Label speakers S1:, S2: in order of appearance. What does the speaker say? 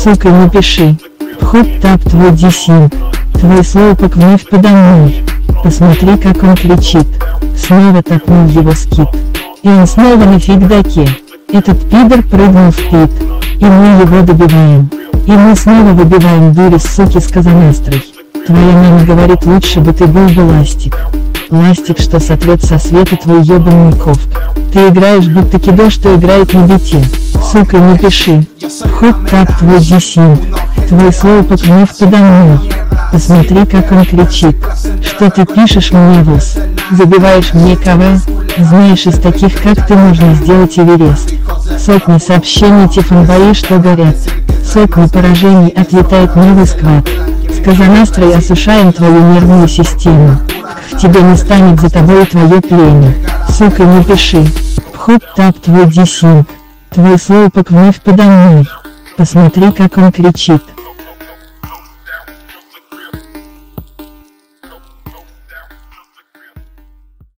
S1: Сука, не пиши. Вход тап твой десинг. Твой слоупок вновь подо мной. Посмотри, как он кричит. Снова топнул его скит. И он снова на фигдаке. Этот пидор прыгнул в пит. И мы его добиваем. И мы снова выбиваем дури, суки, с Казанастрой. Твоя мама говорит, лучше бы ты был бы ластик. Ластик, что сотрет со света твой ебаный кофт. Ты играешь, будто кидо, что играет на бите. Сука, не пиши. Вход тап твой десинг. Твой слоупок вновь подо мной. Посмотри, как он кричит. Что ты пишешь мне вуз? Забиваешь мне КВ? Знаешь, из таких как ты можно сделать Эверест. Сотни сообщений тифонбои, что горят. Сотни поражений, отлетает новый сквад. С Казанастрой осушаем твою нервную систему. В тебе не станет, за тобой твое племя. Сука, не пиши. Вход тап твой десинг. Твой слоупок вновь подо мной. Посмотри, как он кричит.